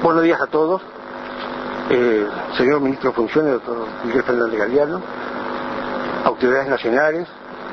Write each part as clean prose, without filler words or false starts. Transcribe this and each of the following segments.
Buenos días a todos. Señor Ministro de Funciones, doctor Miguel Fernández Galeano, autoridades nacionales.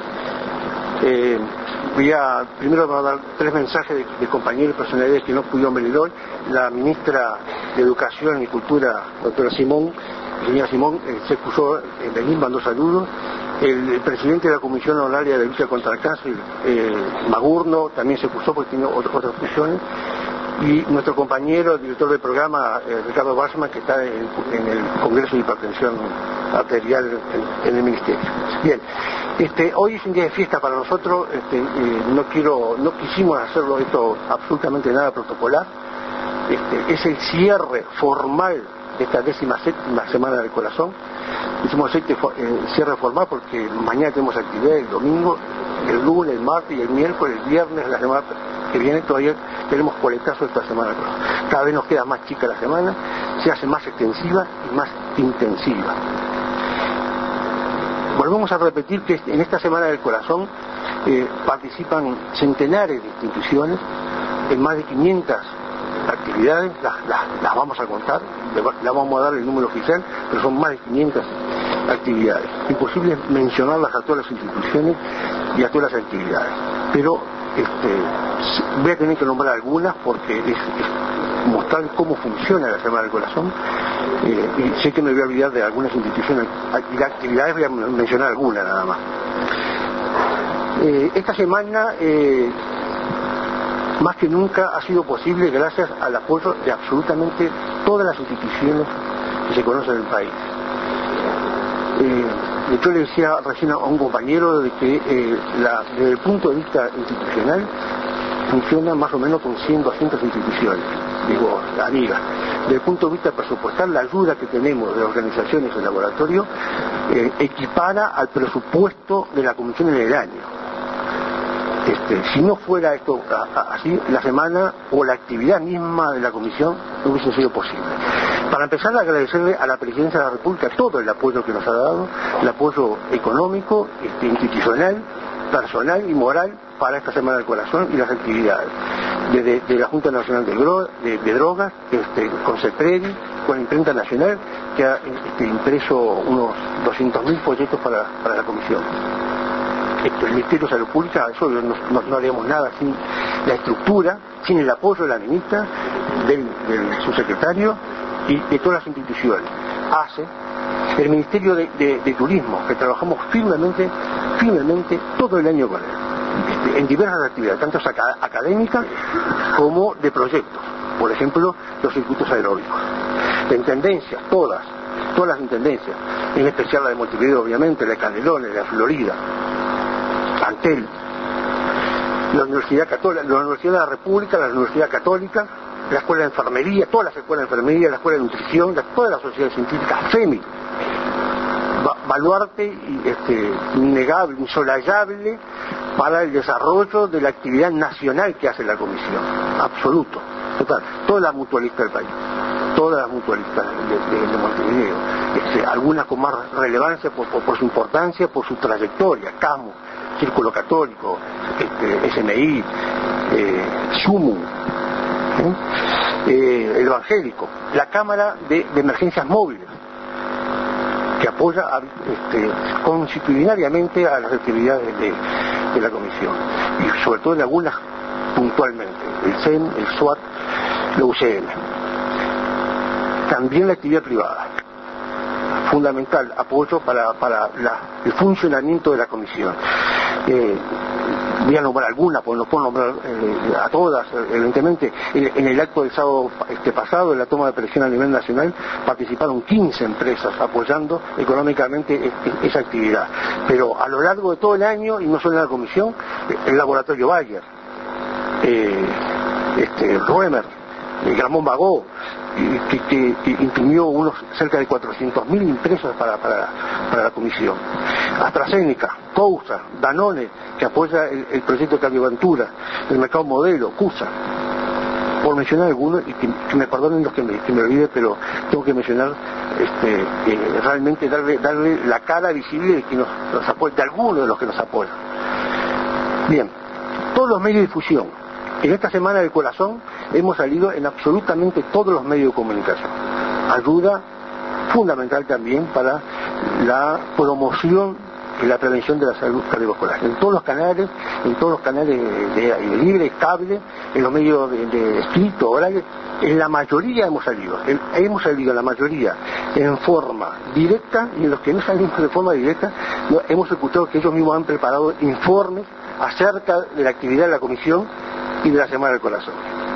Primero voy a dar 3 mensajes de compañeros y personalidades que no pudieron venir hoy. La ministra de Educación y Cultura, doctora Simón, señora Simón, se excusó en venir, mandó saludos. El presidente de la Comisión Honoraria de Lucha contra el Cáncer, Magurno, también se excusó porque tiene otras funciones. Y nuestro compañero, el director del programa, Ricardo Bachmann, que está en el Congreso de Hipertensión Arterial en el Ministerio. Bien, hoy es un día de fiesta para nosotros. No quisimos hacerlo esto absolutamente nada protocolar. Es el cierre formal de esta 17ª Semana del Corazón. Hicimos cierre formal porque mañana tenemos actividad, el domingo, el lunes, el martes y el miércoles, el viernes, la semana que viene todavía tenemos coletazo esta semana. Cada vez nos queda más chica la semana, se hace más extensiva y más intensiva. Volvemos a repetir que en esta Semana del Corazón participan centenares de instituciones en más de 500 actividades, las vamos a contar, las vamos a dar el número oficial, pero son más de 500 actividades. Imposible mencionarlas a todas las instituciones y a todas las actividades, pero voy a tener que nombrar algunas porque es mostrar cómo funciona la Semana del Corazón, y sé que me voy a olvidar de algunas instituciones y de actividades, voy a mencionar algunas nada más. Esta semana más que nunca ha sido posible gracias al apoyo de absolutamente todas las instituciones que se conocen en el país. Yo le decía recién a un compañero de que desde el punto de vista institucional funciona más o menos con 100, 200 instituciones, digo, amigas. Desde el punto de vista presupuestal, la ayuda que tenemos de organizaciones y laboratorios equipara al presupuesto de la Comisión en el año. Si no fuera esto así, la semana o la actividad misma de la Comisión no hubiese sido posible. Para empezar, agradecerle a la Presidencia de la República todo el apoyo que nos ha dado, el apoyo económico, institucional, personal y moral para esta Semana del Corazón y las actividades. Desde la Junta Nacional de Drogas, con CEPREDI, con la Imprenta Nacional, que ha impreso unos 200.000 folletos para la Comisión. El Ministerio de Salud Pública, eso no haríamos nada sin la estructura, sin el apoyo de la ministra, del subsecretario y de todas las instituciones. El Ministerio de Turismo, que trabajamos firmemente todo el año con él, en diversas actividades, tanto académicas como de proyectos, por ejemplo, los circuitos aeróbicos. De intendencias, todas las intendencias, en especial la de Montevideo, obviamente, la de Canelones, la de Florida, Antel, la Universidad Católica, la Universidad de la República, la Universidad Católica, la Escuela de Enfermería, todas las escuelas de enfermería, la Escuela de Nutrición, todas las sociedades científicas, FEMI, baluarte innegable, insolayable para el desarrollo de la actividad nacional que hace la Comisión, absoluto, total, todas las mutualistas del país, todas las mutualistas de Montevideo, algunas con más relevancia por su importancia, por su trayectoria, CAMU, Círculo Católico, SMI, SUMU, el Evangélico, la Cámara de Emergencias Móviles, que apoya constitucionariamente a las actividades de la Comisión, y sobre todo en algunas puntualmente, el CEN, el SWAT, la UCM. También la actividad privada, fundamental apoyo para el funcionamiento de la Comisión. Voy a nombrar algunas, porque no puedo nombrar a todas, evidentemente. En el acto del sábado pasado, en la toma de presión a nivel nacional, participaron 15 empresas apoyando económicamente esa actividad. Pero a lo largo de todo el año, y no solo en la Comisión, el laboratorio Bayer, Roemer, Gramón Bagó, que imprimió cerca de 400.000 impresas para la Comisión. AstraZeneca, Cousa, Danone, que apoya el proyecto de Cardioventura, el Mercado Modelo, CUSA, por mencionar algunos, y que me perdonen los que me olvide, pero tengo que mencionar realmente darle la cara visible de que nos apoya, de algunos de los que nos apoyan. Bien, todos los medios de difusión, En esta Semana del Corazón hemos salido en absolutamente todos los medios de comunicación. Ayuda fundamental también para la promoción y la prevención de la salud cardiovascular. En todos los canales de aire libre, cable, en los medios de escrito, orales, en la mayoría hemos salido la mayoría en forma directa, y en los que no salimos de forma directa, hemos escuchado que ellos mismos han preparado informes acerca de la actividad de la comisión y de la Semana del Corazón.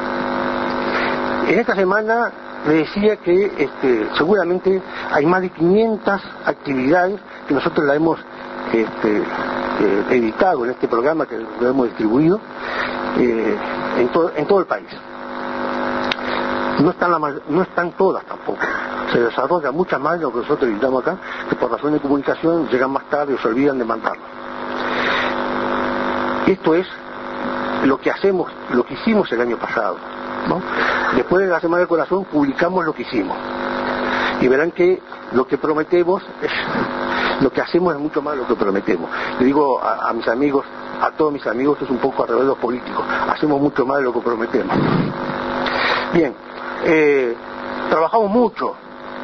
En esta semana me decía que seguramente hay más de 500 actividades que nosotros la hemos editado en este programa, que lo hemos distribuido en todo el país. No están todas tampoco. Se desarrollan muchas más de lo que nosotros editamos acá, que por razón de comunicación llegan más tarde o se olvidan de mandarlo. Esto es lo que hicimos el año pasado, ¿no? Después de la Semana del Corazón publicamos lo que hicimos. Y verán que lo que prometemos lo que hacemos es mucho más de lo que prometemos. Le digo a mis amigos, a todos mis amigos, que es un poco al revés de los políticos, hacemos mucho más de lo que prometemos. Bien, trabajamos mucho,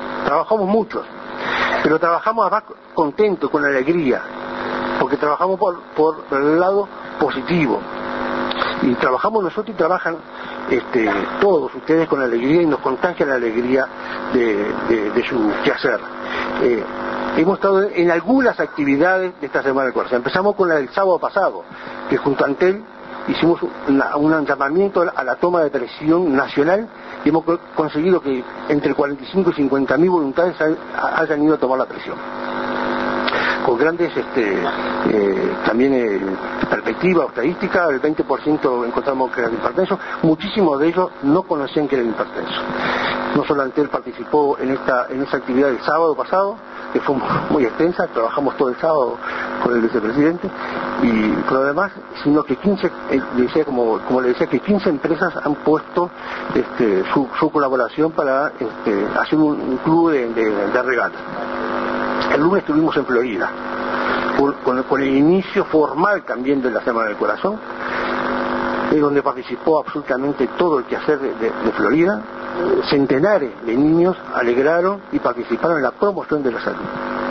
pero trabajamos además contentos, con alegría, porque trabajamos por el lado positivo, y trabajamos nosotros y trabajan todos ustedes con alegría, y nos contagian la alegría de su quehacer. Hemos estado en algunas actividades de esta Semana del Corazón. Empezamos con la del sábado pasado, que junto a Antel hicimos un llamamiento a la toma de presión nacional, y hemos conseguido que entre 45 y 50.000 voluntarios hayan ido a tomar la presión. Con grandes también perspectivas o estadísticas, el 20% encontramos que eran hipertensos, muchísimos de ellos no conocían que eran hipertensos. No solamente él participó en esa actividad del sábado pasado, que fue muy extensa, trabajamos todo el sábado con el vicepresidente, y por lo demás, sino que 15, como le decía, que 15 empresas han puesto su colaboración para hacer un club de regatas. El lunes estuvimos en Florida, con el inicio formal también de la Semana del Corazón, donde participó absolutamente todo el quehacer de Florida. Centenares de niños alegraron y participaron en la promoción de la salud.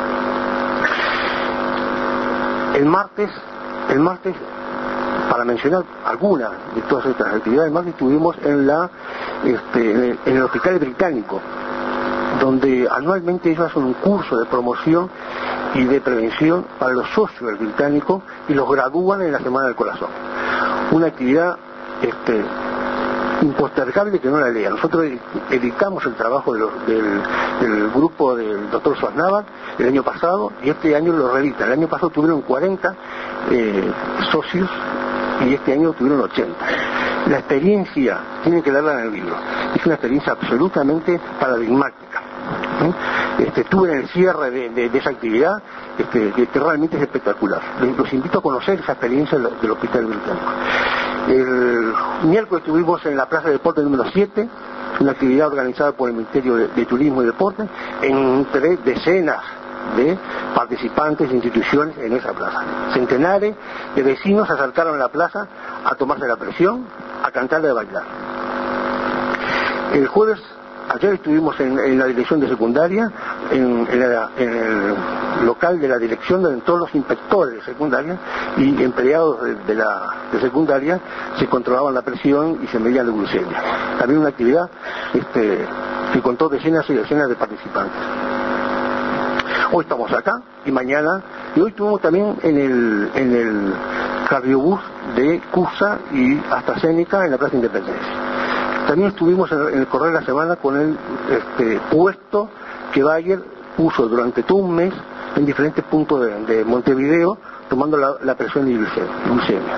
El martes, para mencionar algunas de todas estas actividades, el martes estuvimos en el Hospital Británico, donde anualmente ellos hacen un curso de promoción y de prevención para los socios del Británico, y los gradúan en la Semana del Corazón. Una actividad impostergable, que no la lea. Nosotros editamos el trabajo del grupo del doctor Suaznava el año pasado, y este año lo reedita. El año pasado tuvieron 40 socios, y este año tuvieron 80. La experiencia, tienen que leerla en el libro, es una experiencia absolutamente paradigmática. Estuve en el cierre de esa actividad, que realmente es espectacular. Los invito a conocer esa experiencia del Hospital Británico. El miércoles estuvimos en la Plaza de Deporte número 7, una actividad organizada por el Ministerio de Turismo y Deporte, entre decenas de participantes e instituciones en esa plaza. Centenares de vecinos se acercaron a la plaza a tomarse la presión, a cantar y a bailar. El jueves, ayer estuvimos en la dirección de secundaria, en el local de la dirección, donde todos los inspectores de secundaria y empleados de secundaria se controlaban la presión y se medía la glucemia. También una actividad que contó decenas y decenas de participantes. Hoy estamos acá, y mañana, y hoy estuvimos también en el cardiobús de CUSA y AstraZeneca en la Plaza Independencia. También estuvimos en el correr de la semana con el puesto que Bayer puso durante todo un mes en diferentes puntos de Montevideo, tomando la presión de glucemia.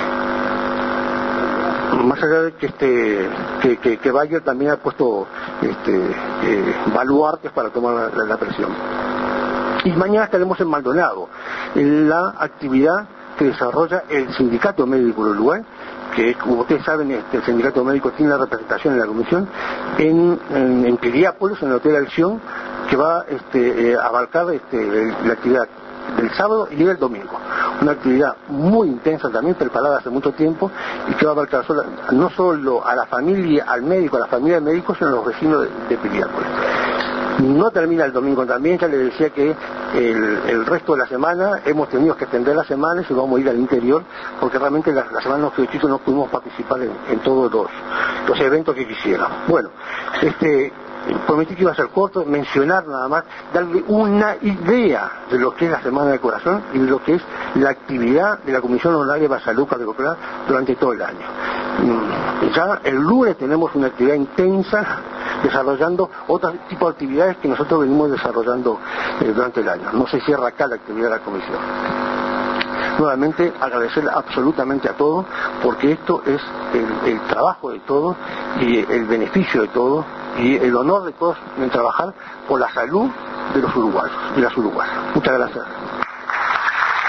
Más allá de que Bayer también ha puesto baluartes para tomar la presión. Y mañana estaremos en Maldonado, en la actividad que desarrolla el Sindicato Médico de Uruguay, que como ustedes saben, el Sindicato Médico tiene la representación en la comisión en Piriápolis, en el Hotel Acción, que va a abarcar la actividad del sábado y el domingo. una actividad muy intensa también, preparada hace mucho tiempo, y que va a abarcar no solo a la familia, al médico, a la familia del médico, sino a los vecinos de Piriápolis. No termina el domingo también, ya les decía que el resto de la semana hemos tenido que extender las semanas y vamos a ir al interior, porque realmente la semana de los no pudimos participar en todos los eventos que quisiéramos. Bueno, prometí que iba a ser corto, mencionar nada más, darle una idea de lo que es la Semana del Corazón y de lo que es la actividad de la Comisión Honoraria de Salud Cardiovascular durante todo el año. Ya el lunes tenemos una actividad intensa desarrollando otro tipo de actividades que nosotros venimos desarrollando durante el año. No se cierra acá la actividad de la Comisión. Nuevamente agradecer absolutamente a todos, porque esto es el trabajo de todos y el beneficio de todos y el honor de todos en trabajar por la salud de los uruguayos y las uruguayas. Muchas gracias.